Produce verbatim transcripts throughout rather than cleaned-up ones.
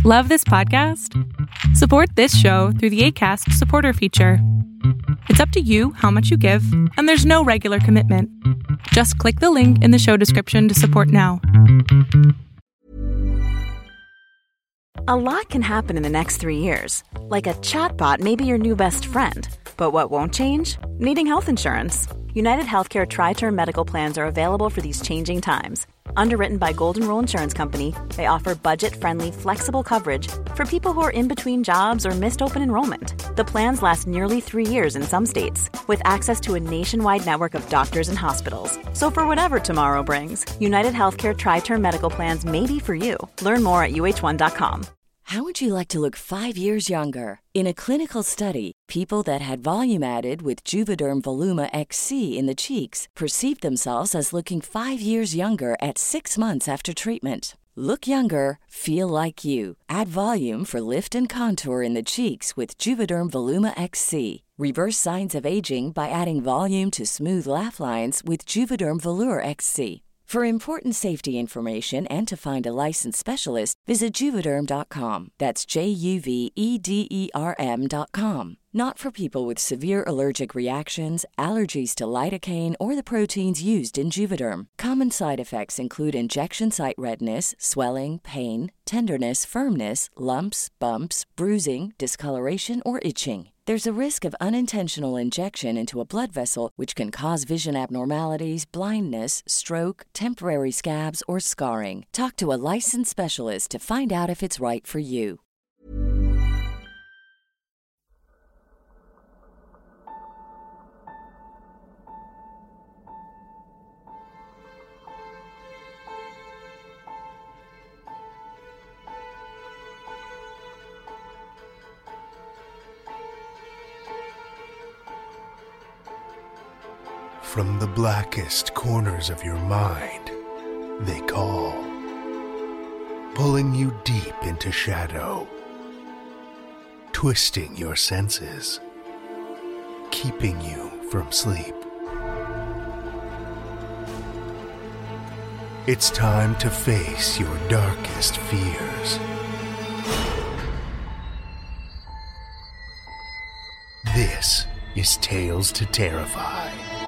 Love this podcast? Support this show through the Acast supporter feature. It's up to you how much you give, and there's no regular commitment. Just click the link in the show description to support now. A lot can happen in the next three years. Like a chatbot may be your new best friend. But what won't change? Needing health insurance. United Healthcare Tri-Term Medical Plans are available for these changing times. Underwritten by Golden Rule Insurance Company, they offer budget-friendly, flexible coverage for people who are in between jobs or missed open enrollment. The plans last nearly three years in some states, with access to a nationwide network of doctors and hospitals. So for whatever tomorrow brings, United Healthcare Tri-Term Medical Plans may be for you. Learn more at U H one dot com. How would you like to look five years younger? In a clinical study, people that had volume added with Juvederm Voluma X C in the cheeks perceived themselves as looking five years younger at six months after treatment. Look younger, feel like you. Add volume for lift and contour in the cheeks with Juvederm Voluma X C. Reverse signs of aging by adding volume to smooth laugh lines with Juvederm Volure X C. For important safety information and to find a licensed specialist, visit Juvederm dot com. That's J U V E D E R M dot com. Not for people with severe allergic reactions, allergies to lidocaine, or the proteins used in Juvederm. Common side effects include injection site redness, swelling, pain, tenderness, firmness, lumps, bumps, bruising, discoloration, or itching. There's a risk of unintentional injection into a blood vessel, which can cause vision abnormalities, blindness, stroke, temporary scabs, or scarring. Talk to a licensed specialist to find out if it's right for you. From the blackest corners of your mind, they call, pulling you deep into shadow, twisting your senses, keeping you from sleep. It's time to face your darkest fears. This is Tales to Terrify.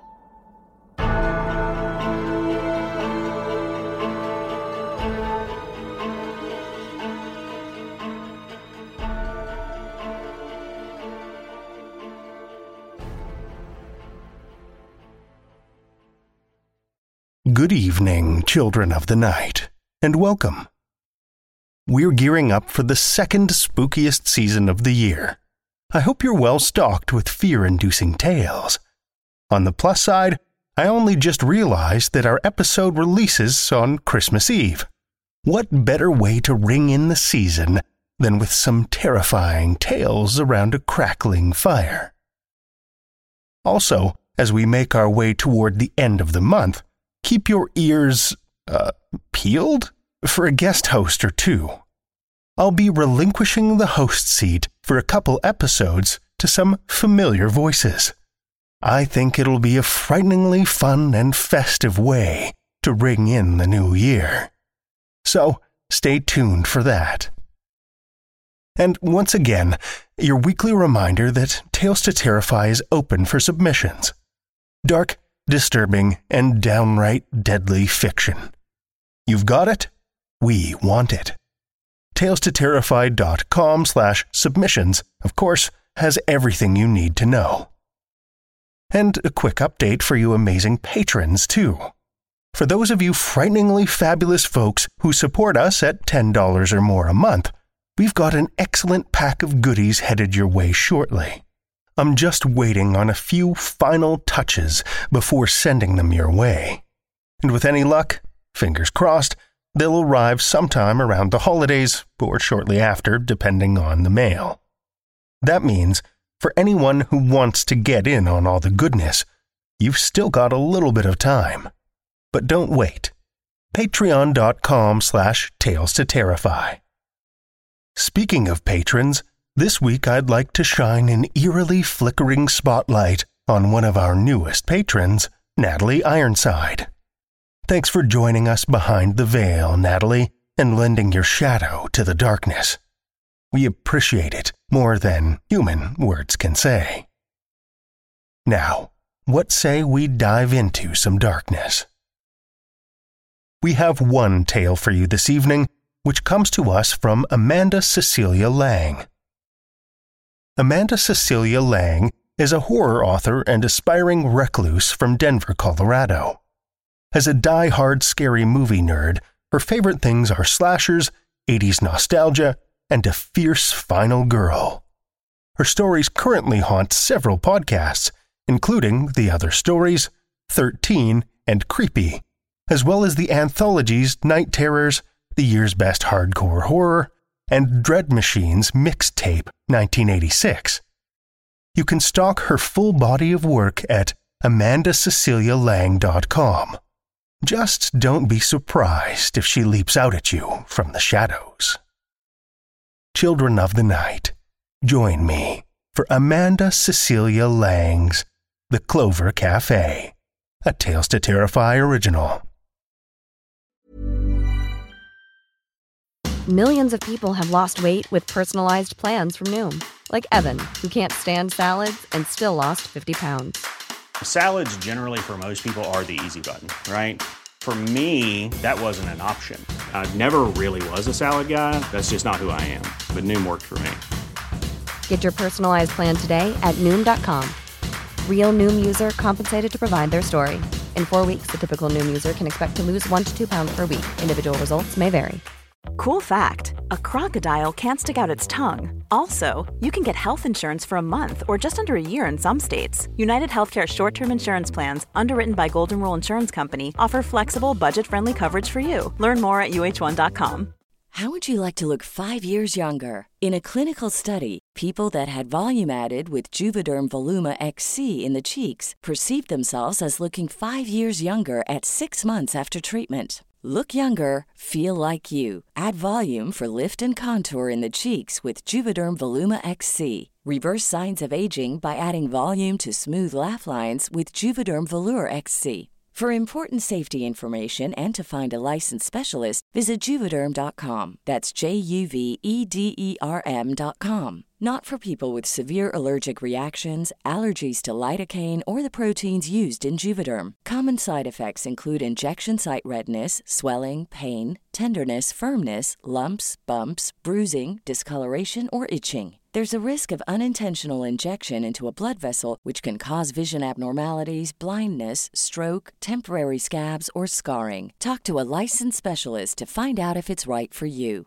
Good evening, children of the night, and welcome. We're gearing up for the second spookiest season of the year. I hope you're well stocked with fear-inducing tales. On the plus side, I only just realized that our episode releases on Christmas Eve. What better way to ring in the season than with some terrifying tales around a crackling fire? Also, as we make our way toward the end of the month, keep your ears, uh, peeled for a guest host or two. I'll be relinquishing the host seat for a couple episodes to some familiar voices. I think it'll be a frighteningly fun and festive way to ring in the new year. So, stay tuned for that. And once again, your weekly reminder that Tales to Terrify is open for submissions. Dark, disturbing, and downright deadly fiction. You've got it? We want it. Tales to Terrify dot com slash submissions, of course, has everything you need to know. And a quick update for you amazing patrons, too. For those of you frighteningly fabulous folks who support us at ten dollars or more a month, we've got an excellent pack of goodies headed your way shortly. I'm just waiting on a few final touches before sending them your way. And with any luck, fingers crossed, they'll arrive sometime around the holidays or shortly after, depending on the mail. That means, for anyone who wants to get in on all the goodness, you've still got a little bit of time. But don't wait. Patreon.com slash Tales to Terrify. Speaking of patrons, this week I'd like to shine an eerily flickering spotlight on one of our newest patrons, Natalie Ironside. Thanks for joining us behind the veil, Natalie, and lending your shadow to the darkness. We appreciate it more than human words can say. Now, what say we dive into some darkness? We have one tale for you this evening, which comes to us from Amanda Cecilia Lang. Amanda Cecilia Lang is a horror author and aspiring recluse from Denver, Colorado. As a die-hard scary movie nerd, her favorite things are slashers, eighties nostalgia, and a fierce final girl. Her stories currently haunt several podcasts, including The Other Stories, thirteen, and Creepy, as well as the anthologies Night Terrors, The Year's Best Hardcore Horror, and Dread Machine's Mixtape nineteen eighty-six. You can stalk her full body of work at amanda cecilia lang dot com. Just don't be surprised if she leaps out at you from the shadows. Children of the night, join me for Amanda Cecilia Lang's The Clover Cafe, a Tales to Terrify original. Millions of people have lost weight with personalized plans from Noom. Like Evan, who can't stand salads and still lost fifty pounds. Salads generally for most people are the easy button, right? For me, that wasn't an option. I never really was a salad guy. That's just not who I am. But Noom worked for me. Get your personalized plan today at Noom dot com. Real Noom user compensated to provide their story. In four weeks, the typical Noom user can expect to lose one to two pounds per week. Individual results may vary. Cool fact, a crocodile can't stick out its tongue. Also, you can get health insurance for a month or just under a year in some states. United Healthcare short-term insurance plans, underwritten by Golden Rule Insurance Company, offer flexible, budget-friendly coverage for you. Learn more at U H one dot com. How would you like to look five years younger? In a clinical study, people that had volume added with Juvederm Voluma X C in the cheeks perceived themselves as looking five years younger at six months after treatment. Look younger, feel like you. Add volume for lift and contour in the cheeks with Juvederm Voluma X C. Reverse signs of aging by adding volume to smooth laugh lines with Juvederm Volure X C. For important safety information and to find a licensed specialist, visit Juvederm dot com. That's J U V E D E R M dot com. Not for people with severe allergic reactions, allergies to lidocaine, or the proteins used in Juvederm. Common side effects include injection site redness, swelling, pain, tenderness, firmness, lumps, bumps, bruising, discoloration, or itching. There's a risk of unintentional injection into a blood vessel, which can cause vision abnormalities, blindness, stroke, temporary scabs, or scarring. Talk to a licensed specialist to find out if it's right for you.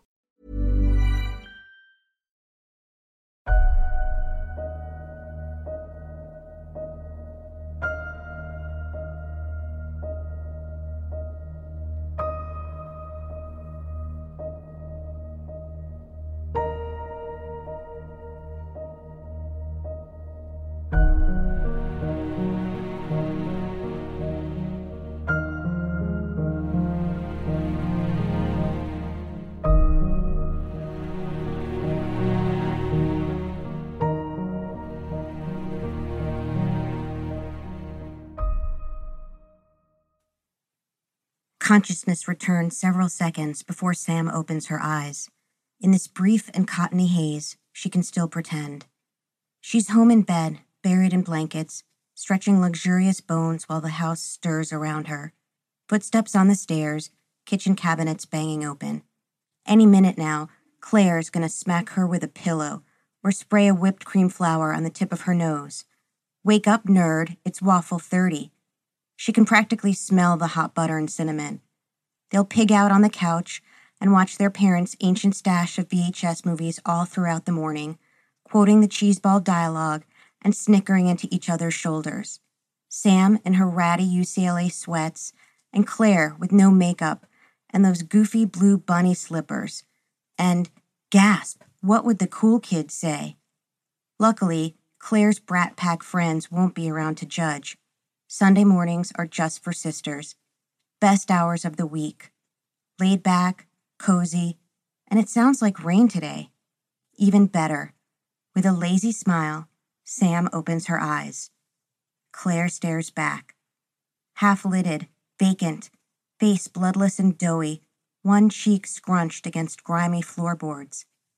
Consciousness returns several seconds before Sam opens her eyes. In this brief and cottony haze, she can still pretend. She's home in bed, buried in blankets, stretching luxurious bones while the house stirs around her. Footsteps on the stairs, kitchen cabinets banging open. Any minute now, Claire's gonna smack her with a pillow or spray a whipped cream flour on the tip of her nose. Wake up, nerd, it's waffle thirty. She can practically smell the hot butter and cinnamon. They'll pig out on the couch and watch their parents' ancient stash of V H S movies all throughout the morning, quoting the cheeseball dialogue and snickering into each other's shoulders. Sam in her ratty U C L A sweats, and Claire with no makeup and those goofy blue bunny slippers. And, gasp, what would the cool kids say? Luckily, Claire's brat pack friends won't be around to judge. Sunday mornings are just for sisters. Best hours of the week. Laid back, cozy, and it sounds like rain today. Even better. With a lazy smile, Sam opens her eyes. Claire stares back. Half-lidded, vacant, face bloodless and doughy, one cheek scrunched against grimy floorboards.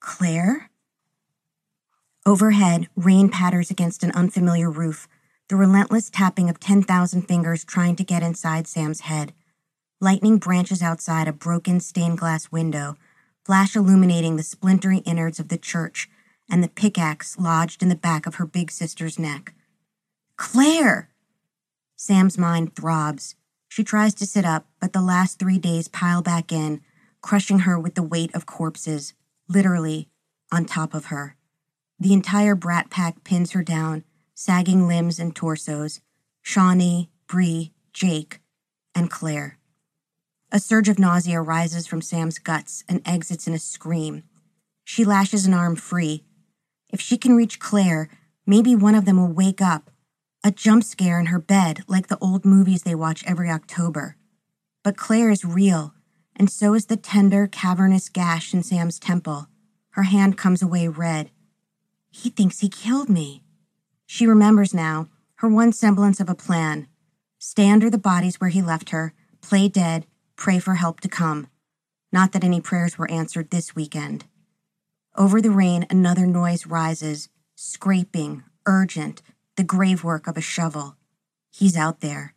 Claire? Overhead, rain patters against an unfamiliar roof, the relentless tapping of ten thousand fingers trying to get inside Sam's head. Lightning branches outside a broken stained glass window, flash illuminating the splintery innards of the church and the pickaxe lodged in the back of her big sister's neck. Claire! Sam's mind throbs. She tries to sit up, but the last three days pile back in, crushing her with the weight of corpses, literally, on top of her. The entire brat pack pins her down, sagging limbs and torsos. Shawnee, Bree, Jake, and Claire. A surge of nausea rises from Sam's guts and exits in a scream. She lashes an arm free. If she can reach Claire, maybe one of them will wake up. A jump scare in her bed, like the old movies they watch every October. But Claire is real, and so is the tender, cavernous gash in Sam's temple. Her hand comes away red. He thinks he killed me. She remembers now, her one semblance of a plan. Stay under the bodies where he left her, play dead, pray for help to come. Not that any prayers were answered this weekend. Over the rain, another noise rises, scraping, urgent, the grave work of a shovel. He's out there.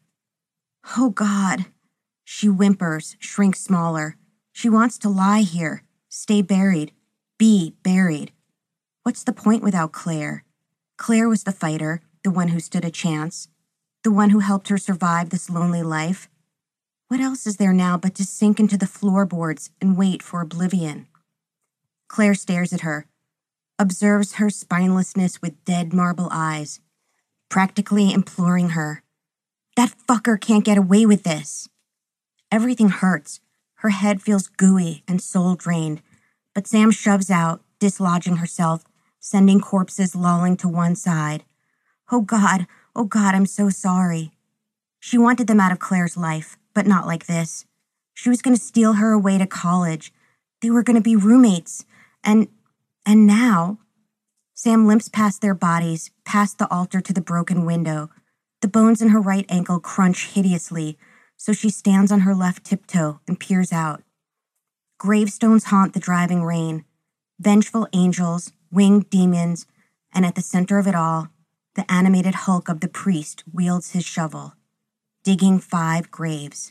Oh, God. She whimpers, shrinks smaller. She wants to lie here, stay buried, be buried. What's the point without Claire? Claire was the fighter, the one who stood a chance, the one who helped her survive this lonely life. What else is there now but to sink into the floorboards and wait for oblivion? Claire stares at her, observes her spinelessness with dead marble eyes, practically imploring her. That fucker can't get away with this. Everything hurts. Her head feels gooey and soul-drained, but Sam shoves out, dislodging herself, sending corpses lolling to one side. Oh God, oh God, I'm so sorry. She wanted them out of Claire's life, but not like this. She was going to steal her away to college. They were going to be roommates. And, and now... Sam limps past their bodies, past the altar to the broken window. The bones in her right ankle crunch hideously, so she stands on her left tiptoe and peers out. Gravestones haunt the driving rain. Vengeful angels, winged demons, and at the center of it all, the animated hulk of the priest wields his shovel, digging five graves.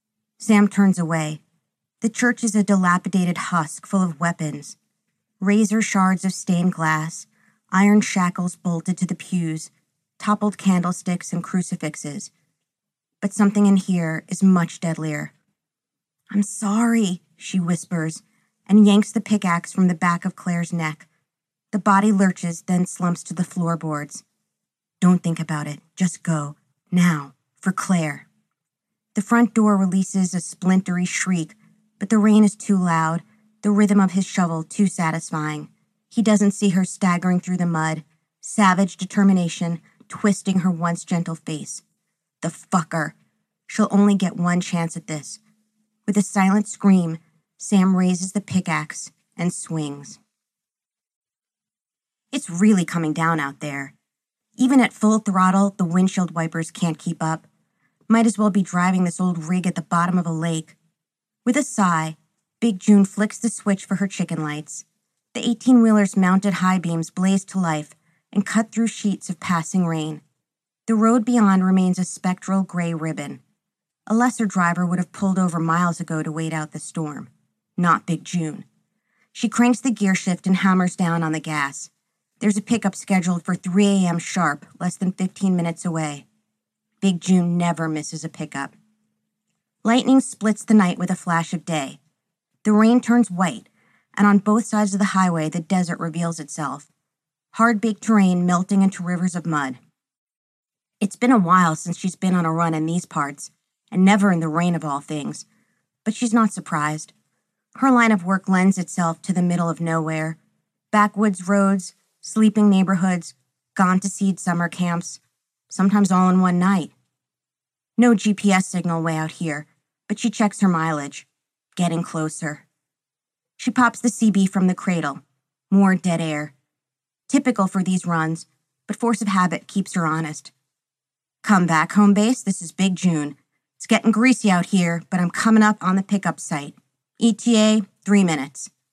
Sam turns away. The church is a dilapidated husk full of weapons. Razor shards of stained glass, iron shackles bolted to the pews, toppled candlesticks and crucifixes. But something in here is much deadlier. I'm sorry, she whispers, and yanks the pickaxe from the back of Claire's neck. The body lurches, then slumps to the floorboards. Don't think about it. Just go. Now. For Claire. The front door releases a splintery shriek, but the rain is too loud, the rhythm of his shovel too satisfying. He doesn't see her staggering through the mud, savage determination twisting her once gentle face. The fucker. She'll only get one chance at this. With a silent scream, Sam raises the pickaxe and swings. It's really coming down out there. Even at full throttle, the windshield wipers can't keep up. Might as well be driving this old rig at the bottom of a lake. With a sigh, Big June flicks the switch for her chicken lights. The eighteen-wheeler's mounted high beams blaze to life and cut through sheets of passing rain. The road beyond remains a spectral gray ribbon. A lesser driver would have pulled over miles ago to wait out the storm. Not Big June. She cranks the gear shift and hammers down on the gas. There's a pickup scheduled for three a.m. sharp, less than fifteen minutes away. Big June never misses a pickup. Lightning splits the night with a flash of day. The rain turns white, and on both sides of the highway the desert reveals itself. Hard-baked terrain melting into rivers of mud. It's been a while since she's been on a run in these parts, and never in the rain of all things, but she's not surprised. Her line of work lends itself to the middle of nowhere. Backwoods roads, sleeping neighborhoods, gone-to-seed summer camps, sometimes all in one night. No G P S signal way out here, but she checks her mileage. Getting closer. She pops the C B from the cradle. More dead air. Typical for these runs, but force of habit keeps her honest. Come back, home base, this is Big June. It's getting greasy out here, but I'm coming up on the pickup site. E T A, three minutes.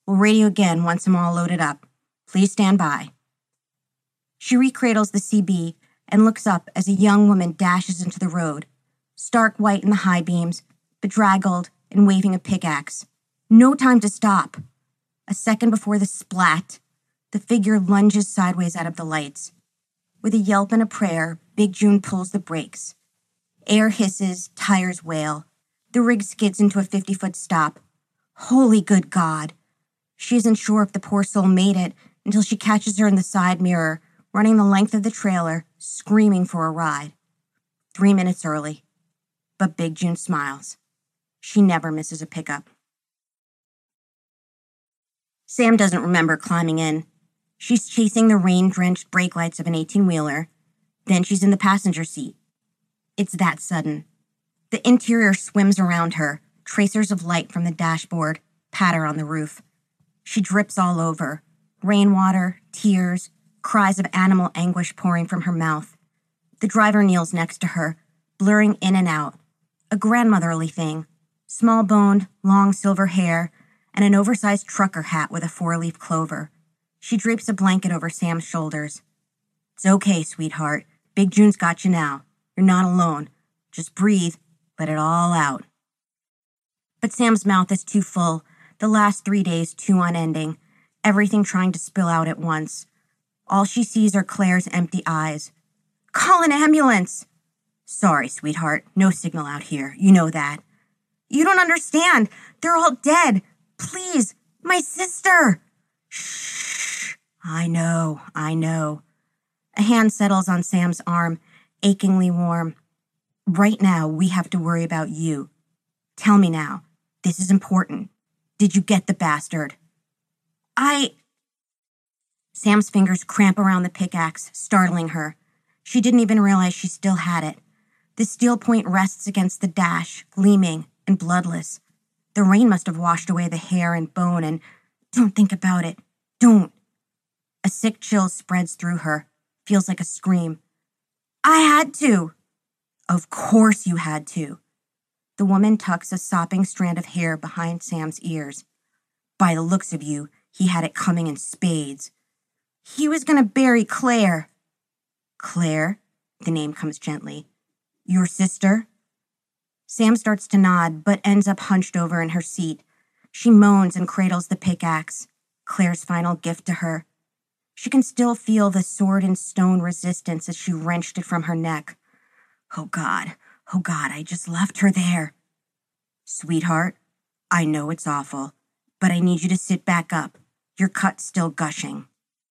We'll radio again once I'm all loaded up. Please stand by. She recradles the C B and looks up as a young woman dashes into the road, stark white in the high beams, bedraggled and waving a pickaxe. No time to stop. A second before the splat, the figure lunges sideways out of the lights. With a yelp and a prayer, Big June pulls the brakes. Air hisses, tires wail. The rig skids into a fifty-foot stop. Holy good God! She isn't sure if the poor soul made it until she catches her in the side mirror, running the length of the trailer, screaming for a ride. Three minutes early. But Big June smiles. She never misses a pickup. Sam doesn't remember climbing in. She's chasing the rain-drenched brake lights of an eighteen-wheeler. Then she's in the passenger seat. It's that sudden. The interior swims around her, tracers of light from the dashboard patter on the roof. She drips all over. Rainwater, tears, cries of animal anguish pouring from her mouth. The driver kneels next to her, blurring in and out. A grandmotherly thing. Small-boned, long silver hair, and an oversized trucker hat with a four-leaf clover. She drapes a blanket over Sam's shoulders. It's okay, sweetheart. Big June's got you now. You're not alone. Just breathe. Let it all out. But Sam's mouth is too full. The last three days too unending. Everything trying to spill out at once. All she sees are Claire's empty eyes. Call an ambulance! Sorry, sweetheart. No signal out here. You know that. You don't understand. They're all dead. Please, my sister. Shh. I know, I know. A hand settles on Sam's arm, achingly warm. Right now, we have to worry about you. Tell me now. This is important. Did you get the bastard? I... Sam's fingers cramp around the pickaxe, startling her. She didn't even realize she still had it. The steel point rests against the dash, gleaming and bloodless. The rain must have washed away the hair and bone and... Don't think about it. Don't. A sick chill spreads through her. Feels like a scream. I had to. Of course you had to. The woman tucks a sopping strand of hair behind Sam's ears. By the looks of you, he had it coming in spades. He was going to bury Claire. Claire? The name comes gently. Your sister? Sam starts to nod, but ends up hunched over in her seat. She moans and cradles the pickaxe, Claire's final gift to her. She can still feel the sword and stone resistance as she wrenched it from her neck. Oh God, oh God, I just left her there. Sweetheart, I know it's awful, but I need you to sit back up. Your cut's still gushing.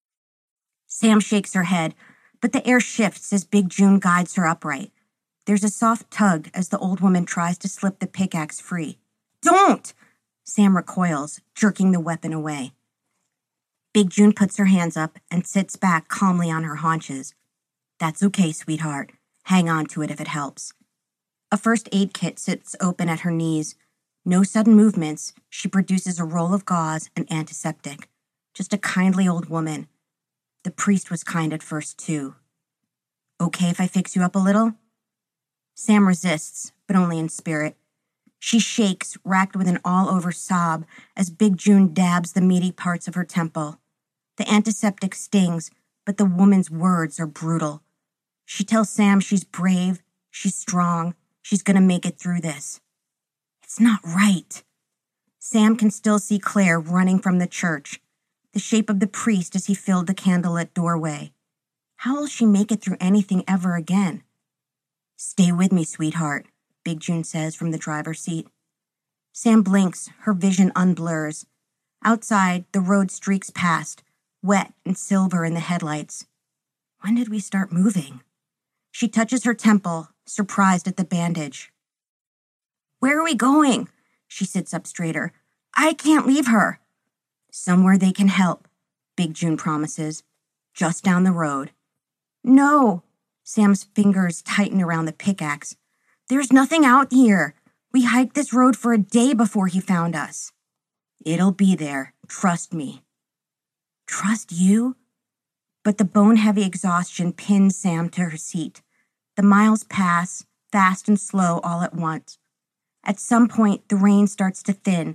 Sam shakes her head, but the air shifts as Big June guides her upright. There's a soft tug as the old woman tries to slip the pickaxe free. Don't! Sam recoils, jerking the weapon away. Big June puts her hands up and sits back calmly on her haunches. That's okay, sweetheart. Hang on to it if it helps. A first aid kit sits open at her knees. No sudden movements. She produces a roll of gauze and antiseptic. Just a kindly old woman. The priest was kind at first, too. Okay if I fix you up a little? Sam resists, but only in spirit. She shakes, racked with an all-over sob, as Big June dabs the meaty parts of her temple. The antiseptic stings, but the woman's words are brutal. She tells Sam she's brave, she's strong, she's gonna make it through this. It's not right. Sam can still see Claire running from the church, the shape of the priest as he filled the candlelit doorway. How will she make it through anything ever again? Stay with me, sweetheart, Big June says from the driver's seat. Sam blinks, her vision unblurs. Outside, the road streaks past, wet and silver in the headlights. When did we start moving? She touches her temple, surprised at the bandage. Where are we going? She sits up straighter. I can't leave her. Somewhere they can help, Big June promises. Just down the road. No. Sam's fingers tighten around the pickaxe. There's nothing out here. We hiked this road for a day before he found us. It'll be there. Trust me. Trust you? But the bone-heavy exhaustion pins Sam to her seat. The miles pass, fast and slow all at once. At some point, the rain starts to thin,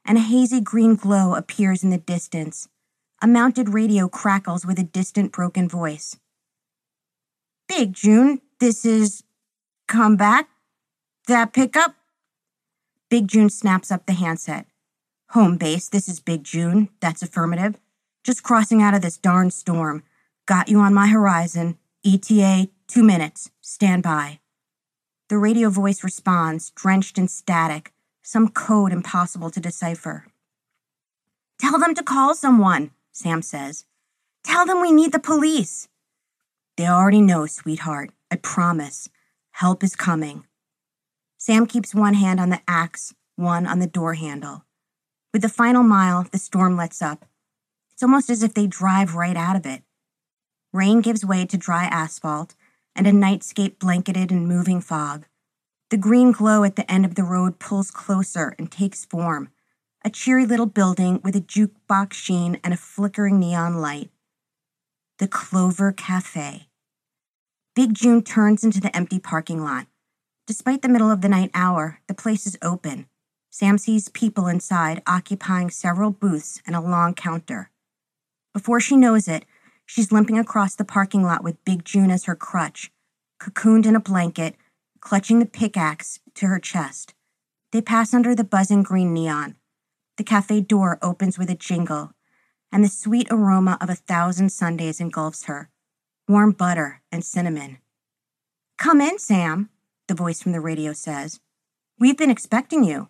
and a hazy green glow appears in the distance. A mounted radio crackles with a distant broken voice. Big June, this is... Come back? That pickup? Big June snaps up the handset. Home base, this is Big June. That's affirmative. Just crossing out of this darn storm. Got you on my horizon. E T A, two minutes. Stand by. The radio voice responds, drenched in static, some code impossible to decipher. Tell them to call someone, Sam says. Tell them we need the police. They already know, sweetheart. I promise. Help is coming. Sam keeps one hand on the axe, one on the door handle. With the final mile, the storm lets up. It's almost as if they drive right out of it. Rain gives way to dry asphalt and a nightscape blanketed in moving fog. The green glow at the end of the road pulls closer and takes form. A cheery little building with a jukebox sheen and a flickering neon light. The Clover Cafe. Big June turns into the empty parking lot. Despite the middle of the night hour, the place is open. Sam sees people inside occupying several booths and a long counter. Before she knows it, she's limping across the parking lot with Big June as her crutch, cocooned in a blanket, clutching the pickaxe to her chest. They pass under the buzzing green neon. The cafe door opens with a jingle, and the sweet aroma of a thousand sundaes engulfs her. Warm butter and cinnamon. Come in, Sam, the voice from the radio says. We've been expecting you.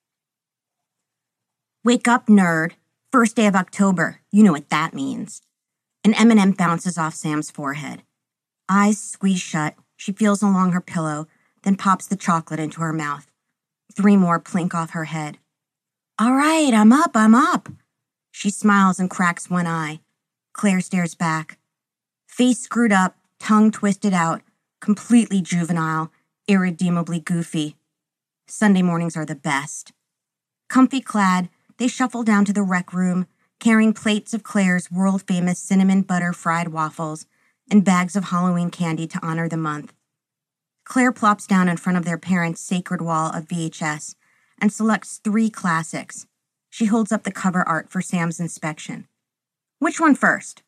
Wake up, nerd. First day of October. You know what that means. An M and M bounces off Sam's forehead. Eyes squeeze shut, she feels along her pillow, then pops the chocolate into her mouth. Three more plink off her head. All right, I'm up, I'm up. She smiles and cracks one eye. Claire stares back. Face screwed up, tongue twisted out, completely juvenile, irredeemably goofy. Sunday mornings are the best. Comfy clad, they shuffle down to the rec room, carrying plates of Claire's world-famous cinnamon butter fried waffles and bags of Halloween candy to honor the month. Claire plops down in front of their parents' sacred wall of V H S and selects three classics. She holds up the cover art for Sam's inspection. Which one first?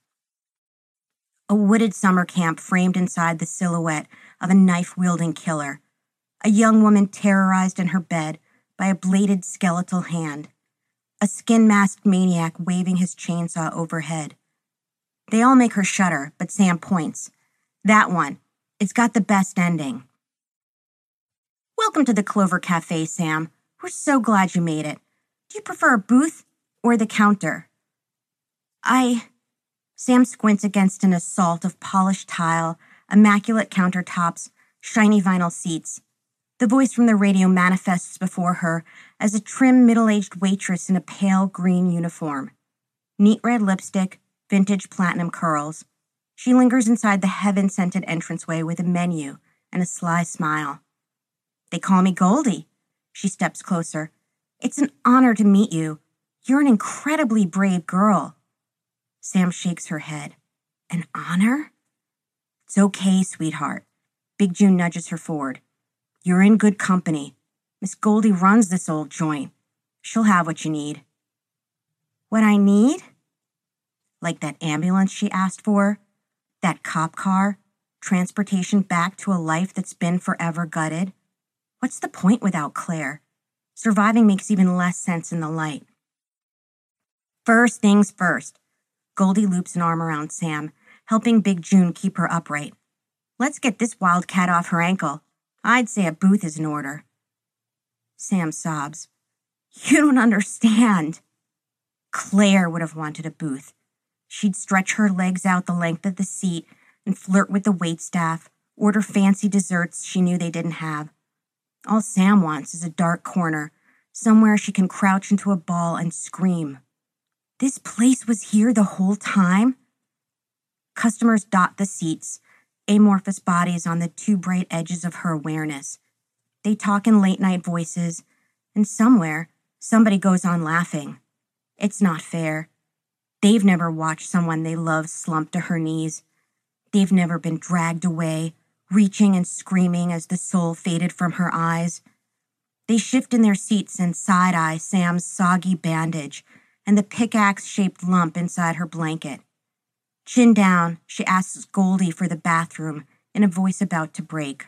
A wooded summer camp framed inside the silhouette of a knife-wielding killer. A young woman terrorized in her bed by a bladed skeletal hand. A skin-masked maniac waving his chainsaw overhead. They all make her shudder, but Sam points. That one. It's got the best ending. Welcome to the Clover Cafe, Sam. We're so glad you made it. Do you prefer a booth or the counter? I... Sam squints against an assault of polished tile, immaculate countertops, shiny vinyl seats. The voice from the radio manifests before her as a trim, middle-aged waitress in a pale green uniform. Neat red lipstick, vintage platinum curls. She lingers inside the heaven-scented entranceway with a menu and a sly smile. They call me Goldie. She steps closer. It's an honor to meet you. You're an incredibly brave girl. Sam shakes her head. An honor? It's okay, sweetheart. Big June nudges her forward. You're in good company. Miss Goldie runs this old joint. She'll have what you need. What I need? Like that ambulance she asked for? That cop car? Transportation back to a life that's been forever gutted? What's the point without Claire? Surviving makes even less sense in the light. First things first. Goldie loops an arm around Sam, helping Big June keep her upright. Let's get this wildcat off her ankle. I'd say a booth is in order. Sam sobs. You don't understand. Claire would have wanted a booth. She'd stretch her legs out the length of the seat and flirt with the waitstaff, order fancy desserts she knew they didn't have. All Sam wants is a dark corner, somewhere she can crouch into a ball and scream. This place was here the whole time? Customers dot the seats, amorphous bodies on the too bright edges of her awareness. They talk in late-night voices, and somewhere, somebody goes on laughing. It's not fair. They've never watched someone they love slump to her knees. They've never been dragged away, reaching and screaming as the soul faded from her eyes. They shift in their seats and side-eye Sam's soggy bandage and the pickaxe-shaped lump inside her blanket. Chin down, she asks Goldie for the bathroom in a voice about to break.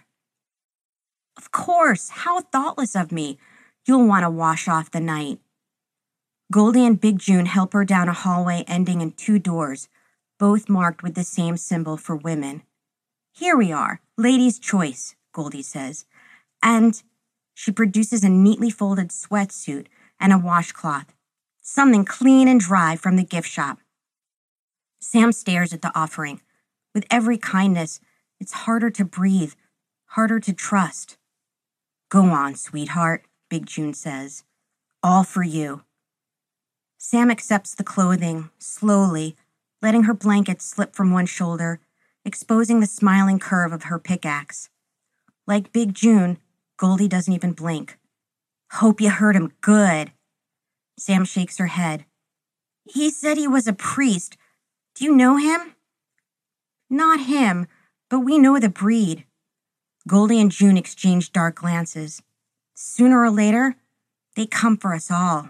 Of course, how thoughtless of me. You'll want to wash off the night. Goldie and Big June help her down a hallway ending in two doors, both marked with the same symbol for women. Here we are, ladies' choice, Goldie says, and she produces a neatly folded sweatsuit and a washcloth, something clean and dry from the gift shop. Sam stares at the offering. With every kindness, it's harder to breathe, harder to trust. Go on, sweetheart, Big June says. All for you. Sam accepts the clothing, slowly, letting her blanket slip from one shoulder, exposing the smiling curve of her pickaxe. Like Big June, Goldie doesn't even blink. Hope you hurt him good. Sam shakes her head. He said he was a priest. Do you know him? Not him, but we know the breed. Goldie and June exchange dark glances. Sooner or later, they come for us all.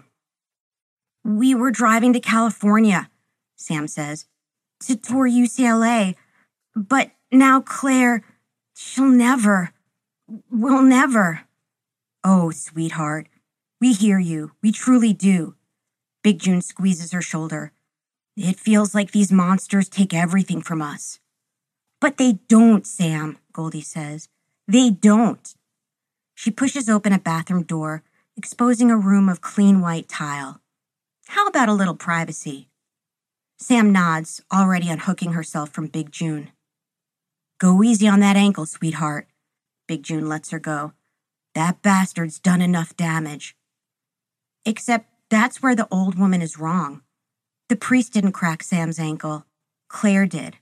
We were driving to California, Sam says, to tour U C L A. But now Claire, she'll never, will never. Oh, sweetheart, we hear you. We truly do. Big June squeezes her shoulder. It feels like these monsters take everything from us. But they don't, Sam, Goldie says. They don't. She pushes open a bathroom door, exposing a room of clean white tile. How about a little privacy? Sam nods, already unhooking herself from Big June. Go easy on that ankle, sweetheart. Big June lets her go. That bastard's done enough damage. Except that's where the old woman is wrong. The priest didn't crack Sam's ankle. Claire did.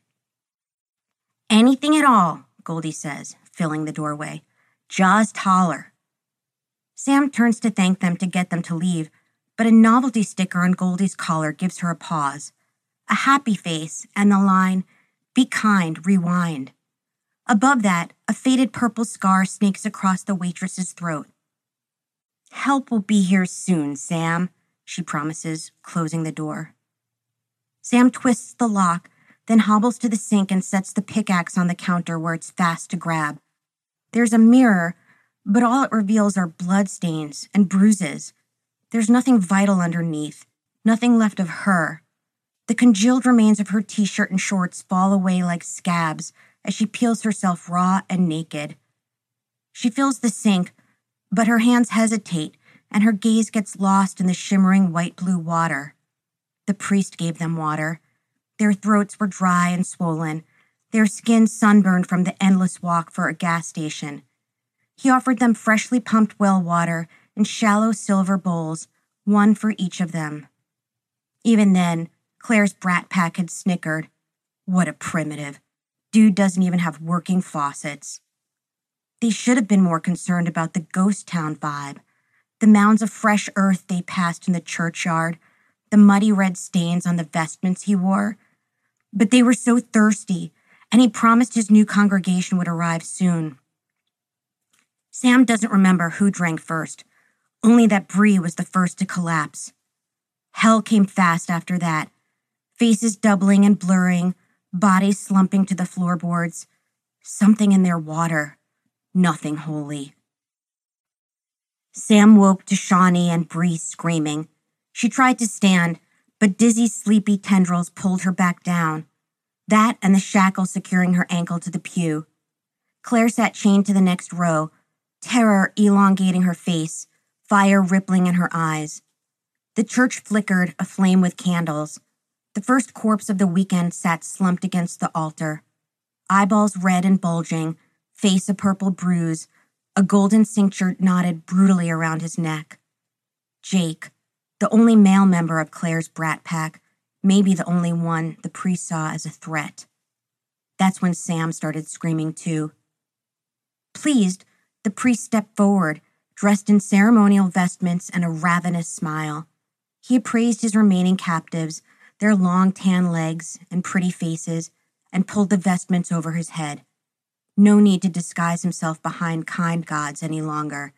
Anything at all, Goldie says, filling the doorway. Just holler. Sam turns to thank them to get them to leave, but a novelty sticker on Goldie's collar gives her a pause. A happy face and the line, be kind, rewind. Above that, a faded purple scar snakes across the waitress's throat. Help will be here soon, Sam, she promises, closing the door. Sam twists the lock, then hobbles to the sink and sets the pickaxe on the counter where it's fast to grab. There's a mirror, but all it reveals are bloodstains and bruises. There's nothing vital underneath, nothing left of her. The congealed remains of her t-shirt and shorts fall away like scabs as she peels herself raw and naked. She fills the sink, but her hands hesitate and her gaze gets lost in the shimmering white-blue water. The priest gave them water. Their throats were dry and swollen, their skin sunburned from the endless walk for a gas station. He offered them freshly pumped well water in shallow silver bowls, one for each of them. Even then, Claire's brat pack had snickered. What a primitive. Dude doesn't even have working faucets. They should have been more concerned about the ghost town vibe, the mounds of fresh earth they passed in the churchyard, the muddy red stains on the vestments he wore. But they were so thirsty, and he promised his new congregation would arrive soon. Sam doesn't remember who drank first, only that Bree was the first to collapse. Hell came fast after that, faces doubling and blurring, bodies slumping to the floorboards. Something in their water, nothing holy. Sam woke to Shawnee and Bree screaming. She tried to stand, but dizzy, sleepy tendrils pulled her back down. That and the shackle securing her ankle to the pew. Claire sat chained to the next row, terror elongating her face, fire rippling in her eyes. The church flickered, aflame with candles. The first corpse of the weekend sat slumped against the altar. Eyeballs red and bulging, face a purple bruise, a golden cincture knotted brutally around his neck. Jake, the only male member of Claire's brat pack, maybe the only one the priest saw as a threat. That's when Sam started screaming too. Pleased, the priest stepped forward, dressed in ceremonial vestments and a ravenous smile. He appraised his remaining captives, their long tan legs and pretty faces, and pulled the vestments over his head. No need to disguise himself behind kind gods any longer.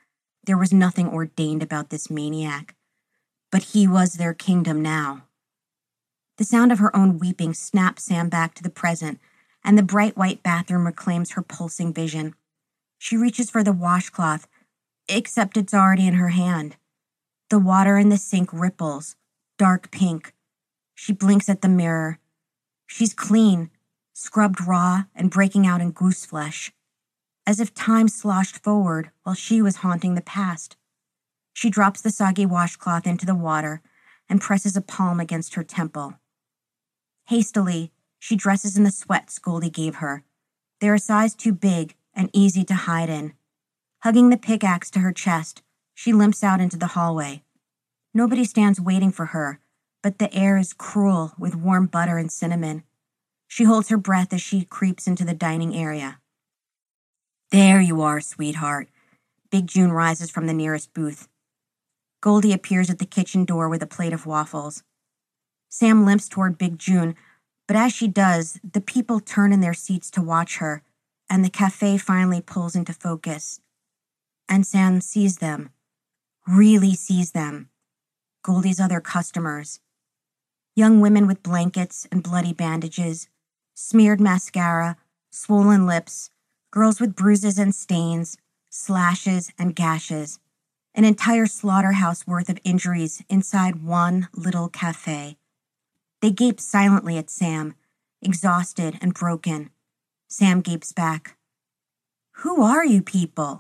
There was nothing ordained about this maniac, but he was their kingdom now. The sound of her own weeping snaps Sam back to the present, and the bright white bathroom reclaims her pulsing vision. She reaches for the washcloth, except it's already in her hand. The water in the sink ripples, dark pink. She blinks at the mirror. She's clean, scrubbed raw and breaking out in goose flesh, as if time sloshed forward while she was haunting the past. She drops the soggy washcloth into the water and presses a palm against her temple. Hastily, she dresses in the sweats Goldie gave her. They're a size too big and easy to hide in. Hugging the pickaxe to her chest, she limps out into the hallway. Nobody stands waiting for her, but the air is cruel with warm butter and cinnamon. She holds her breath as she creeps into the dining area. There you are, sweetheart. Big June rises from the nearest booth. Goldie appears at the kitchen door with a plate of waffles. Sam limps toward Big June, but as she does, the people turn in their seats to watch her, and the cafe finally pulls into focus. And Sam sees them. Really sees them. Goldie's other customers. Young women with blankets and bloody bandages, smeared mascara, swollen lips, girls with bruises and stains, slashes and gashes. An entire slaughterhouse worth of injuries inside one little cafe. They gape silently at Sam, exhausted and broken. Sam gapes back. Who are you people?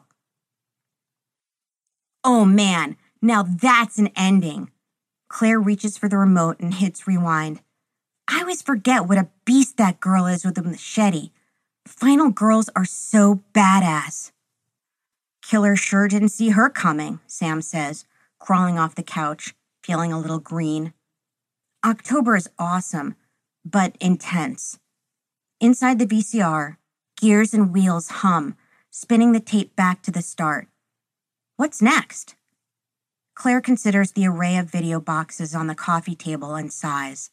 Oh man, now that's an ending. Claire reaches for the remote and hits rewind. I always forget what a beast that girl is with a machete. Final girls are so badass. Killer sure didn't see her coming, Sam says, crawling off the couch, feeling a little green. October is awesome, but intense. Inside the V C R, gears and wheels hum, spinning the tape back to the start. What's next? Claire considers the array of video boxes on the coffee table and sighs.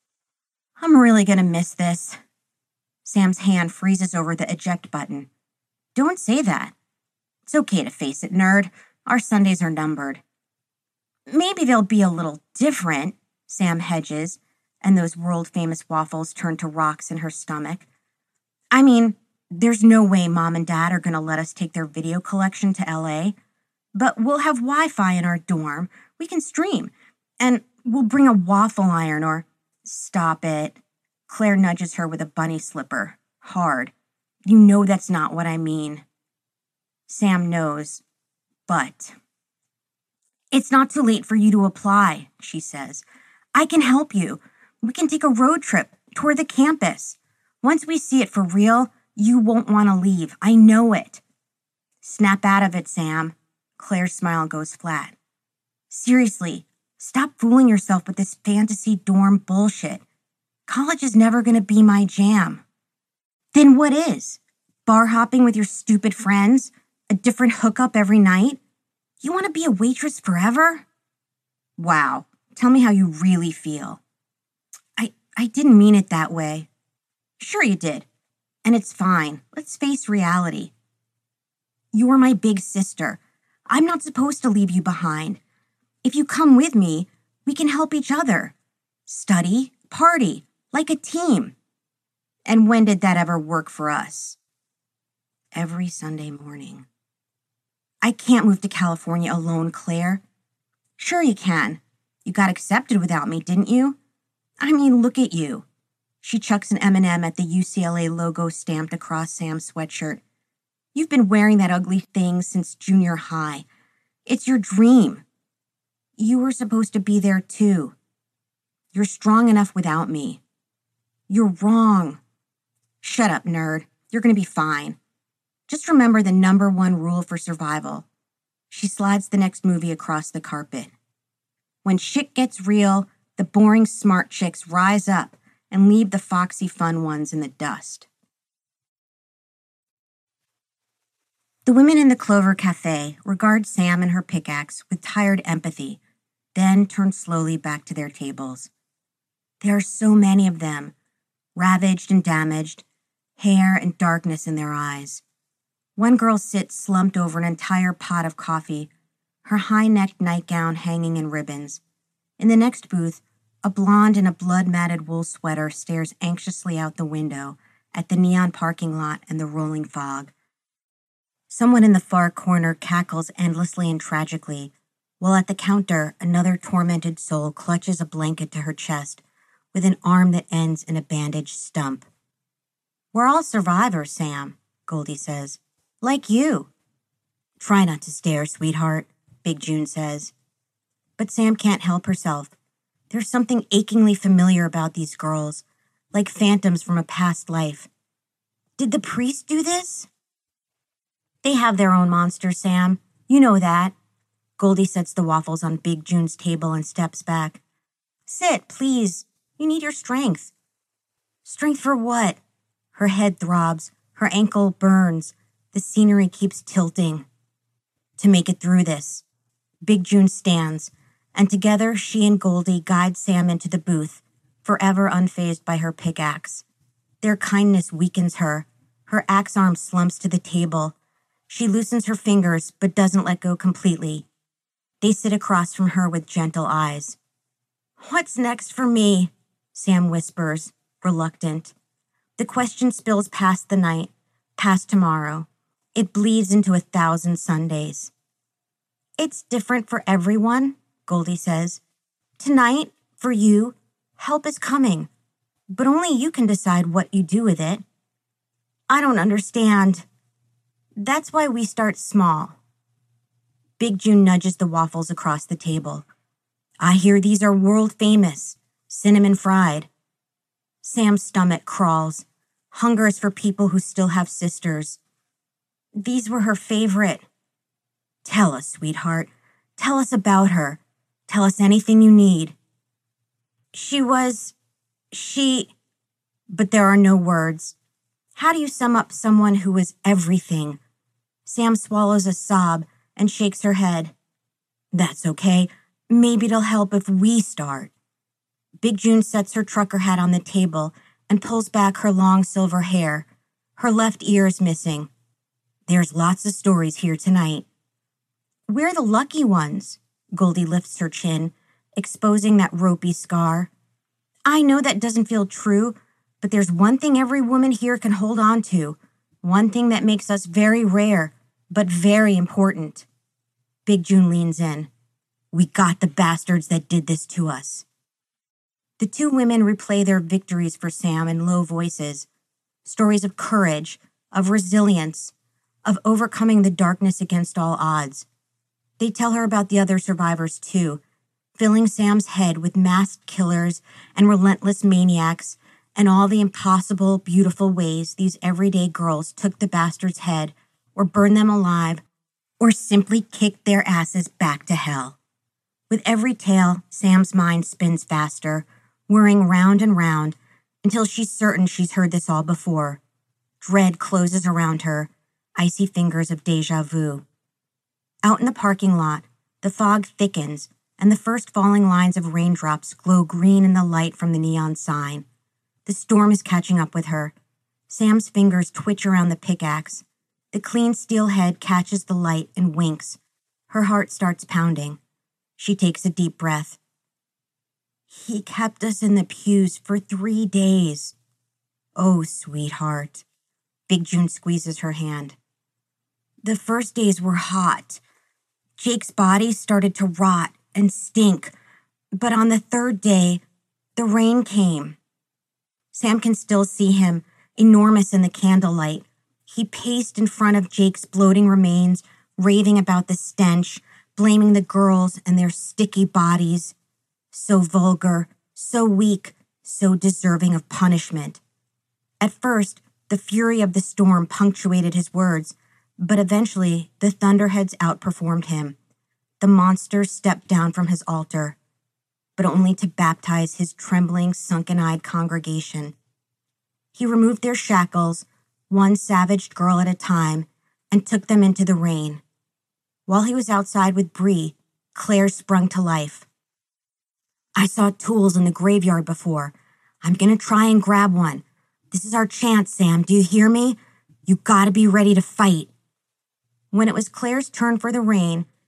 I'm really gonna miss this. Sam's hand freezes over the eject button. Don't say that. It's okay to face it, nerd. Our Sundays are numbered. Maybe they'll be a little different, Sam hedges, and those world-famous waffles turn to rocks in her stomach. I mean, there's no way Mom and Dad are gonna let us take their video collection to L A, but we'll have Wi-Fi in our dorm. We can stream, and we'll bring a waffle iron or... Stop it. Claire nudges her with a bunny slipper. Hard. You know that's not what I mean. Sam knows, but... It's not too late for you to apply, she says. I can help you. We can take a road trip, tour the campus. Once we see it for real, you won't want to leave. I know it. Snap out of it, Sam. Claire's smile goes flat. Seriously, stop fooling yourself with this fantasy dorm bullshit. College is never going to be my jam. Then what is? Bar hopping with your stupid friends? A different hookup every night? You want to be a waitress forever? Wow, tell me how you really feel. I, I didn't mean it that way. Sure you did. And it's fine. Let's face reality. You're my big sister. I'm not supposed to leave you behind. If you come with me, we can help each other. Study, party, like a team. And when did that ever work for us? Every Sunday morning. I can't move to California alone, Claire. Sure you can. You got accepted without me, didn't you? I mean, look at you. She chucks an M and M at the U C L A logo stamped across Sam's sweatshirt. You've been wearing that ugly thing since junior high. It's your dream. You were supposed to be there too. You're strong enough without me. You're wrong. Shut up, nerd. You're gonna be fine. Just remember the number one rule for survival. She slides the next movie across the carpet. When shit gets real, the boring smart chicks rise up and leave the foxy fun ones in the dust. The women in the Clover Cafe regard Sam and her pickaxe with tired empathy, then turn slowly back to their tables. There are so many of them, ravaged and damaged, hair and darkness in their eyes. One girl sits slumped over an entire pot of coffee her high-necked nightgown hanging in ribbons. In the next booth, a blonde in a blood-matted wool sweater stares anxiously out the window at the neon parking lot and the rolling fog. Someone in the far corner cackles endlessly and tragically, while at the counter, another tormented soul clutches a blanket to her chest with an arm that ends in a bandaged stump. "We're all survivors, Sam," Goldie says. "Like you." "Try not to stare, sweetheart," Big June says. But Sam can't help herself. There's something achingly familiar about these girls, like phantoms from a past life. Did the priest do this? "They have their own monsters, Sam. You know that." Goldie sets the waffles on Big June's table and steps back. "Sit, please. You need your strength." "Strength for what?" Her head throbs. Her ankle burns. The scenery keeps tilting. "To make it through this." Big June stands, and together she and Goldie guide Sam into the booth, forever unfazed by her pickaxe. Their kindness weakens her. Her axe arm slumps to the table. She loosens her fingers, but doesn't let go completely. They sit across from her with gentle eyes. "What's next for me?" Sam whispers, reluctant. The question spills past the night, past tomorrow. It bleeds into a thousand Sundays. "It's different for everyone," Goldie says. "Tonight, for you, help is coming, but only you can decide what you do with it." "I don't understand." "That's why we start small." Big June nudges the waffles across the table. "I hear these are world famous, cinnamon fried." Sam's stomach crawls, hungers for people who still have sisters. These were her favorite. "Tell us, sweetheart. Tell us about her. Tell us anything you need." She was... she... But there are no words. How do you sum up someone who was everything? Sam swallows a sob and shakes her head. "That's okay. Maybe it'll help if we start." Big June sets her trucker hat on the table and pulls back her long silver hair. Her left ear is missing. "There's lots of stories here tonight." "We're the lucky ones." Goldie lifts her chin, exposing that ropey scar. "I know that doesn't feel true, but there's one thing every woman here can hold on to. One thing that makes us very rare, but very important." Big June leans in. "We got the bastards that did this to us." The two women replay their victories for Sam in low voices. Stories of courage, of resilience, of overcoming the darkness against all odds. They tell her about the other survivors too, filling Sam's head with masked killers and relentless maniacs and all the impossible, beautiful ways these everyday girls took the bastards' head or burned them alive or simply kicked their asses back to hell. With every tale, Sam's mind spins faster, whirring round and round until she's certain she's heard this all before. Dread closes around her, icy fingers of déjà vu. Out in the parking lot, the fog thickens and the first falling lines of raindrops glow green in the light from the neon sign. The storm is catching up with her. Sam's fingers twitch around the pickaxe. The clean steel head catches the light and winks. Her heart starts pounding. She takes a deep breath. "He kept us in the pews for three days. Oh, sweetheart." Big June squeezes her hand. "The first days were hot. Jake's body started to rot and stink, but on the third day, the rain came." Sam can still see him, enormous in the candlelight. He paced in front of Jake's bloating remains, raving about the stench, blaming the girls and their sticky bodies. So vulgar, so weak, so deserving of punishment. At first, the fury of the storm punctuated his words, but eventually the thunderheads outperformed him. The monster stepped down from his altar, but only to baptize his trembling, sunken-eyed congregation. He removed their shackles, one savaged girl at a time, and took them into the rain. While he was outside with Bree, Claire sprung to life. "I saw tools in the graveyard before. I'm gonna try and grab one. This is our chance, Sam. Do you hear me? You gotta be ready to fight." When it was Claire's turn for the rain,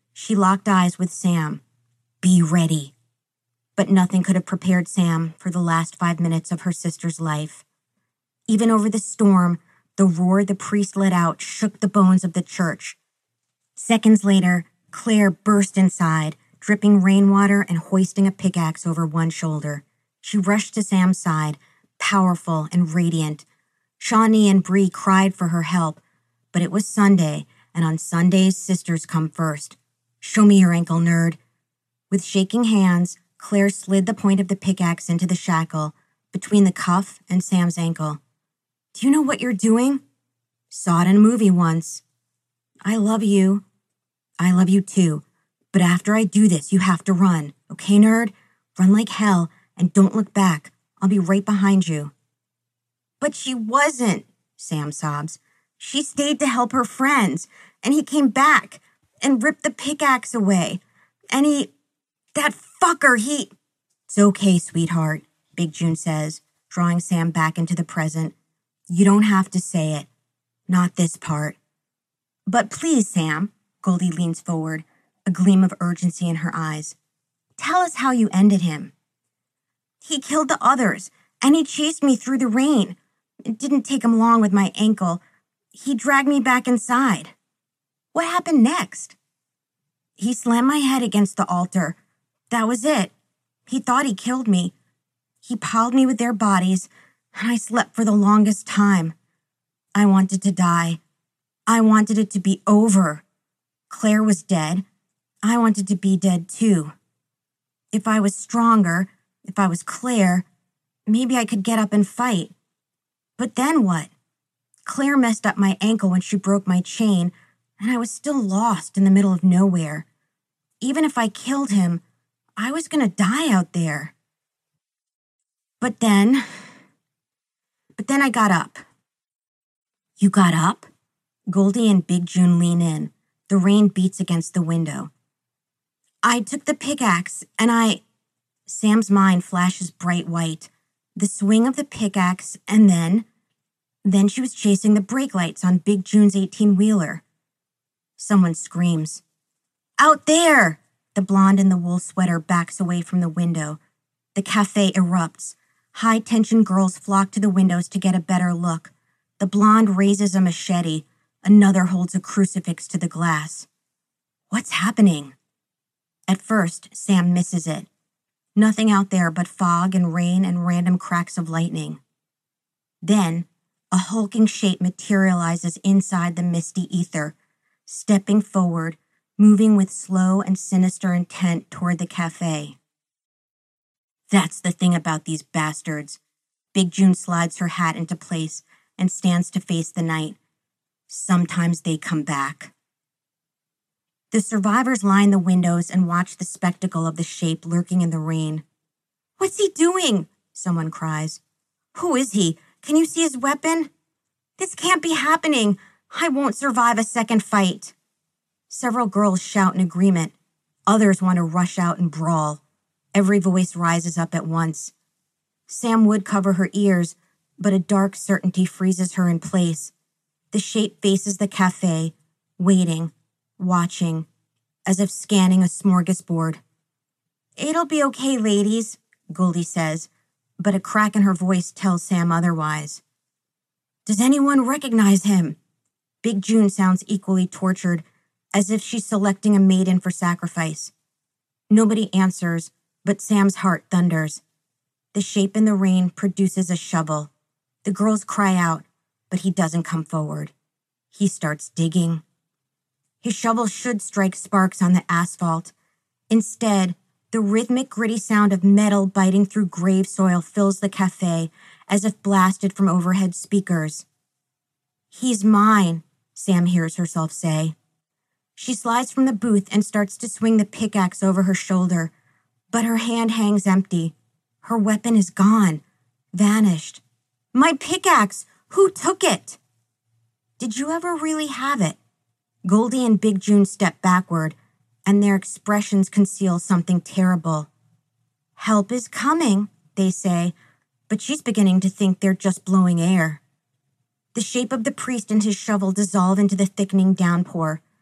She locked eyes with Sam. Be ready. But nothing could have prepared Sam for the last five minutes of her sister's life. Even over the storm, the roar the priest let out shook the bones of the church. Seconds later, Claire burst inside, dripping rainwater and hoisting a pickaxe over one shoulder. She rushed to Sam's side, powerful and radiant. Shawnee and Bree cried for her help, but it was Sunday, and on Sundays, sisters come first. Show me your ankle, nerd. With shaking hands, Claire slid the point of the pickaxe into the shackle, between the cuff and Sam's ankle. Do you know what you're doing? Saw it in a movie once. I love you. I love you too. But after I do this, you have to run. Okay, nerd? Run like hell and don't look back. I'll be right behind you. But she wasn't, Sam sobs. She stayed to help her friends, and he came back and ripped the pickaxe away. And he, that fucker, he... It's okay, sweetheart, Big June says, drawing Sam back into the present. You don't have to say it. Not this part. But please, Sam, Goldie leans forward, a gleam of urgency in her eyes. Tell us how you ended him. He killed the others, and he chased me through the rain. It didn't take him long with my ankle. He dragged me back inside. What happened next? He slammed my head against the altar. That was it. He thought he killed me. He piled me with their bodies, and I slept for the longest time. I wanted to die. I wanted it to be over. Claire was dead. I wanted to be dead too. If I was stronger, if I was Claire, maybe I could get up and fight. But then what? Claire messed up my ankle when she broke my chain, and I was still lost in the middle of nowhere. Even if I killed him, I was going to die out there. But then... But then I got up. You got up? Goldie and Big June lean in. The rain beats against the window. I took the pickaxe, and I... Sam's mind flashes bright white. The swing of the pickaxe, and then... Then she was chasing the brake lights on Big June's eighteen-wheeler. Someone screams. Out there! The blonde in the wool sweater backs away from the window. The cafe erupts. High-tension girls flock to the windows to get a better look. The blonde raises a machete. Another holds a crucifix to the glass. What's happening? At first, Sam misses it. Nothing out there but fog and rain and random cracks of lightning. Then, a hulking shape materializes inside the misty ether, stepping forward, moving with slow and sinister intent toward the cafe. That's the thing about these bastards. Big June slides her hat into place and stands to face the night. Sometimes they come back. The survivors line the windows and watch the spectacle of the shape lurking in the rain. What's he doing? Someone cries. Who is he? Can you see his weapon? This can't be happening. I won't survive a second fight. Several girls shout in agreement. Others want to rush out and brawl. Every voice rises up at once. Sam would cover her ears, but a dark certainty freezes her in place. The shape faces the cafe, waiting, watching, as if scanning a smorgasbord. It'll be okay, ladies, Goldie says, but a crack in her voice tells Sam otherwise. Does anyone recognize him? Big June sounds equally tortured, as if she's selecting a maiden for sacrifice. Nobody answers, but Sam's heart thunders. The shape in the rain produces a shovel. The girls cry out, but he doesn't come forward. He starts digging. His shovel should strike sparks on the asphalt. Instead, the rhythmic, gritty sound of metal biting through grave soil fills the cafe as if blasted from overhead speakers. He's mine, Sam hears herself say. She slides from the booth and starts to swing the pickaxe over her shoulder, but her hand hangs empty. Her weapon is gone, vanished. My pickaxe! Who took it? Did you ever really have it? Goldie and Big June step backward, and their expressions conceal something terrible. Help is coming, they say, but she's beginning to think they're just blowing air. The shape of the priest and his shovel dissolve into the thickening downpour.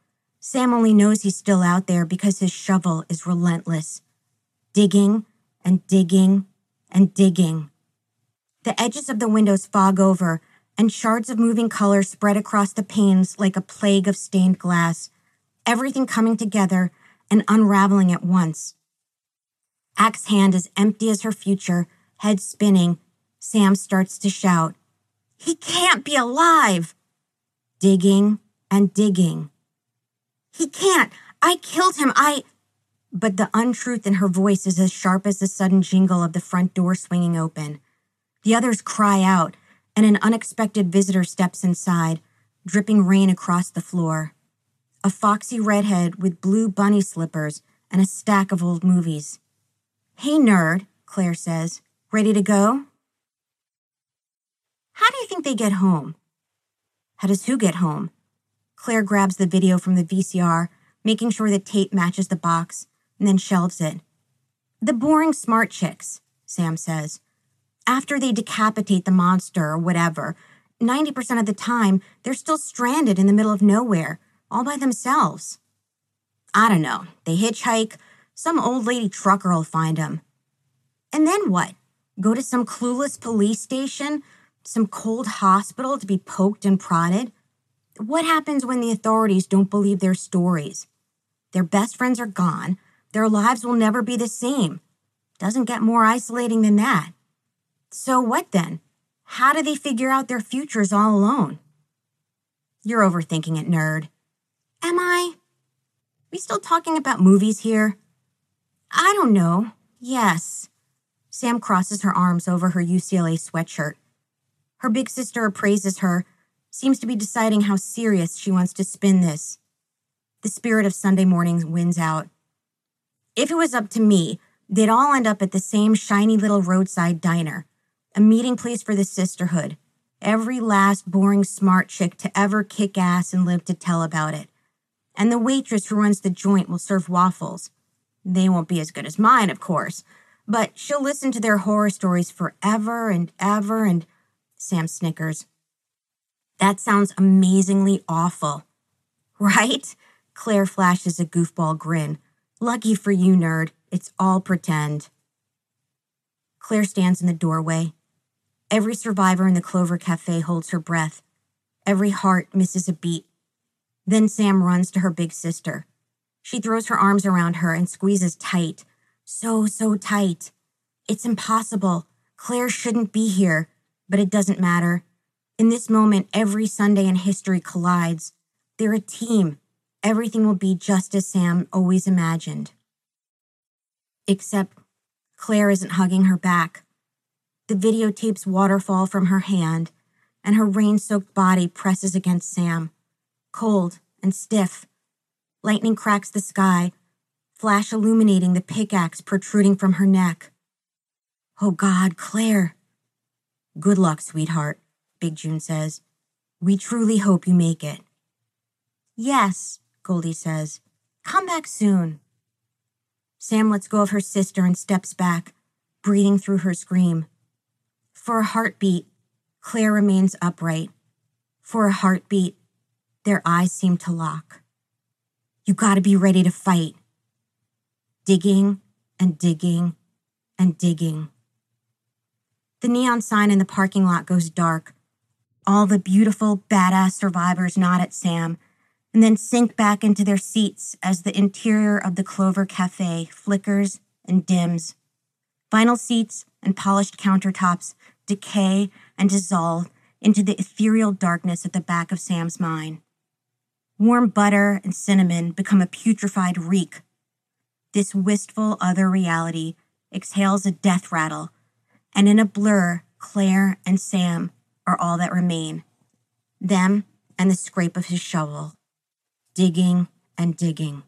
Sam only knows he's still out there because his shovel is relentless, digging and digging and digging. The edges of the windows fog over, and shards of moving color spread across the panes like a plague of stained glass, everything coming together and unraveling at once. Axe hand as empty as her future, head spinning, Sam starts to shout, "He can't be alive!" Digging and digging. "He can't! I killed him! I—" But the untruth in her voice is as sharp as the sudden jingle of the front door swinging open. The others cry out, and an unexpected visitor steps inside, dripping rain across the floor. A foxy redhead with blue bunny slippers and a stack of old movies. "Hey, nerd," Claire says. "Ready to go?" How do you think they get home? How does who get home? Claire grabs the video from the V C R, making sure the tape matches the box, and then shelves it. "The boring smart chicks," Sam says. "After they decapitate the monster or whatever, ninety percent of the time, they're still stranded in the middle of nowhere, all by themselves. I don't know. They hitchhike. Some old lady trucker will find them. And then what? Go to some clueless police station? Some cold hospital to be poked and prodded? What happens when the authorities don't believe their stories? Their best friends are gone. Their lives will never be the same. Doesn't get more isolating than that. So what then? How do they figure out their futures all alone?" "You're overthinking it, nerd." "Am I? We still talking about movies here?" "I don't know. Yes." Sam crosses her arms over her U C L A sweatshirt. Her big sister appraises her, seems to be deciding how serious she wants to spin this. The spirit of Sunday mornings wins out. "If it was up to me, they'd all end up at the same shiny little roadside diner, a meeting place for the sisterhood. Every last boring smart chick to ever kick ass and live to tell about it. And the waitress who runs the joint will serve waffles. They won't be as good as mine, of course, but she'll listen to their horror stories forever and ever and—" Sam snickers. "That sounds amazingly awful." "Right?" Claire flashes a goofball grin. "Lucky for you, nerd. It's all pretend." Claire stands in the doorway. Every survivor in the Clover Cafe holds her breath. Every heart misses a beat. Then Sam runs to her big sister. She throws her arms around her and squeezes tight. So, so tight. It's impossible. Claire shouldn't be here, but it doesn't matter. In this moment, every Sunday in history collides. They're a team. Everything will be just as Sam always imagined. Except Claire isn't hugging her back. The videotapes waterfall from her hand, and her rain-soaked body presses against Sam, cold and stiff. Lightning cracks the sky, flash illuminating the pickaxe protruding from her neck. "Oh God, Claire." "Good luck, sweetheart," Big June says. "We truly hope you make it." "Yes," Goldie says. "Come back soon." Sam lets go of her sister and steps back, breathing through her scream. For a heartbeat, Claire remains upright. For a heartbeat, their eyes seem to lock. "You gotta be ready to fight." Digging and digging and digging. The neon sign in the parking lot goes dark. All the beautiful, badass survivors nod at Sam and then sink back into their seats as the interior of the Clover Cafe flickers and dims. Vinyl seats and polished countertops decay and dissolve into the ethereal darkness at the back of Sam's mind. Warm butter and cinnamon become a putrefied reek. This wistful other reality exhales a death rattle, and in a blur, Claire and Sam are all that remain. Them and the scrape of his shovel. Digging and digging.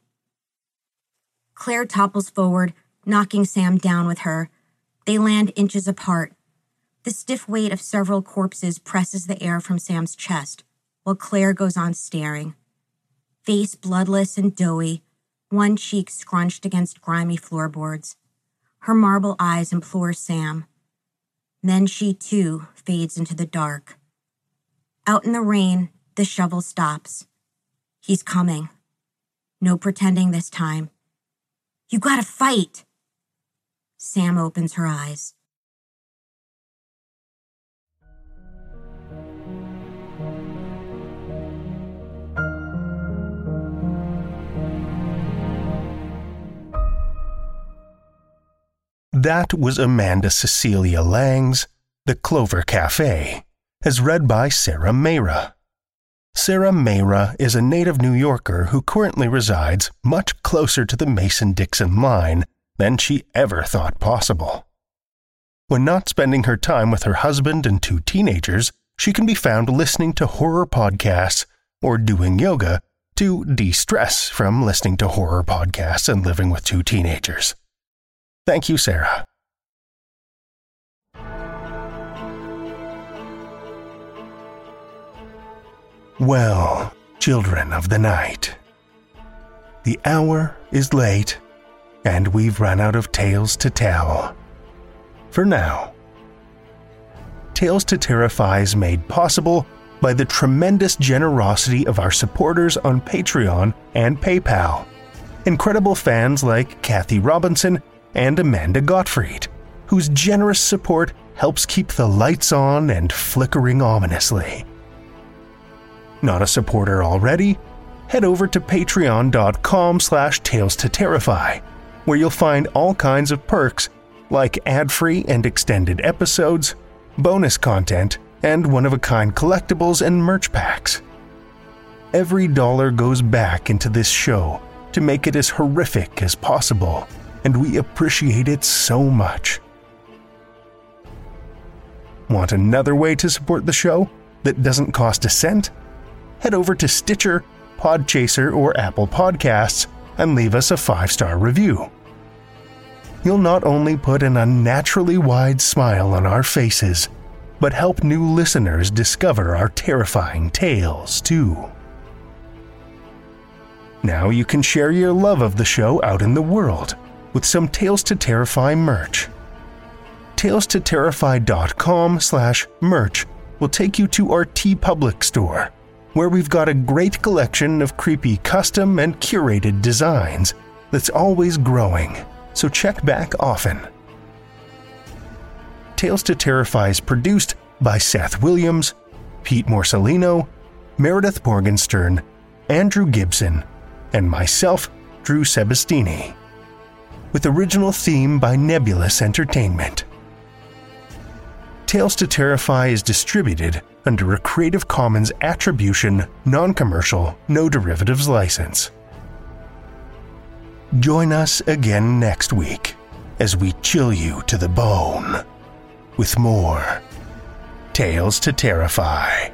Claire topples forward, knocking Sam down with her. They land inches apart. The stiff weight of several corpses presses the air from Sam's chest, while Claire goes on staring. Face bloodless and doughy, one cheek scrunched against grimy floorboards. Her marble eyes implore Sam. Then she, too, fades into the dark. Out in the rain, the shovel stops. He's coming. No pretending this time. You gotta fight. Sam opens her eyes. That was Amanda Cecilia Lang's The Clover Cafe, as read by Sarah Mayra. Sarah Mayra is a native New Yorker who currently resides much closer to the Mason-Dixon line than she ever thought possible. When not spending her time with her husband and two teenagers, she can be found listening to horror podcasts or doing yoga to de-stress from listening to horror podcasts and living with two teenagers. Thank you, Sarah. Well, children of the night, the hour is late, and we've run out of tales to tell. For now. Tales to Terrify is made possible by the tremendous generosity of our supporters on Patreon and PayPal. Incredible fans like Kathy Robinson and Amanda Gottfried, whose generous support helps keep the lights on and flickering ominously. Not a supporter already? Head over to patreon.com slash tales to terrify, where you'll find all kinds of perks like ad-free and extended episodes, bonus content, and one-of-a-kind collectibles and merch packs. Every dollar goes back into this show to make it as horrific as possible, and we appreciate it so much. Want another way to support the show that doesn't cost a cent? Head over to Stitcher, Podchaser, or Apple Podcasts and leave us a five-star review. You'll not only put an unnaturally wide smile on our faces, but help new listeners discover our terrifying tales, too. Now you can share your love of the show out in the world with some Tales to Terrify merch. tales to terrify dot com slash merch will take you to our TeePublic store, where we've got a great collection of creepy custom and curated designs that's always growing, so check back often. Tales to Terrify is produced by Seth Williams, Pete Morcellino, Meredith Morgenstern, Andrew Gibson, and myself, Drew Sebastini, with original theme by Nebulous Entertainment. Tales to Terrify is distributed under a Creative Commons Attribution, Non-Commercial, No Derivatives license. Join us again next week as we chill you to the bone with more Tales to Terrify.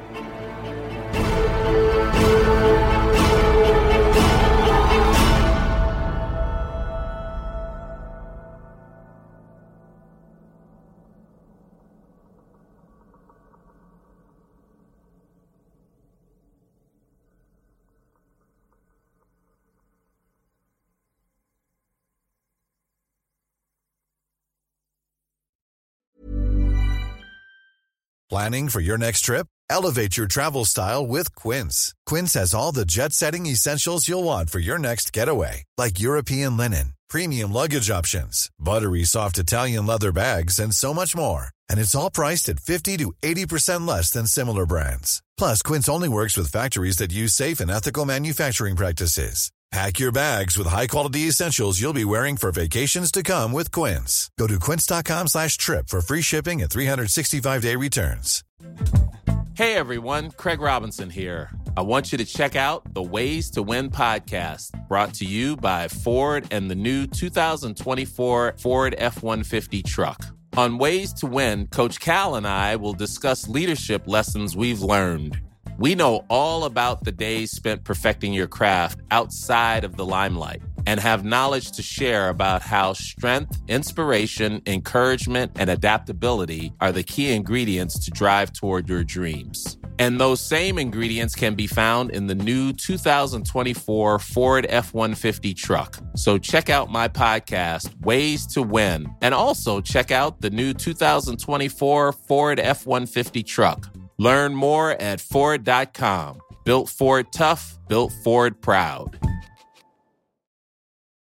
Planning for your next trip? Elevate your travel style with Quince. Quince has all the jet-setting essentials you'll want for your next getaway, like European linen, premium luggage options, buttery soft Italian leather bags, and so much more. And it's all priced at fifty to eighty percent less than similar brands. Plus, Quince only works with factories that use safe and ethical manufacturing practices. Pack your bags with high-quality essentials you'll be wearing for vacations to come with Quince. Go to quince.com slash trip for free shipping and three sixty-five day returns. Hey everyone, Craig Robinson here. I want you to check out the Ways to Win podcast, brought to you by Ford and the new two thousand twenty-four Ford F one fifty truck. On Ways to Win, Coach Cal and I will discuss leadership lessons we've learned. We know all about the days spent perfecting your craft outside of the limelight and have knowledge to share about how strength, inspiration, encouragement, and adaptability are the key ingredients to drive toward your dreams. And those same ingredients can be found in the new two thousand twenty-four Ford F one fifty truck. So check out my podcast, Ways to Win, and also check out the new two thousand twenty-four Ford F one fifty truck. Learn more at Ford dot com. Built Ford tough, built Ford proud.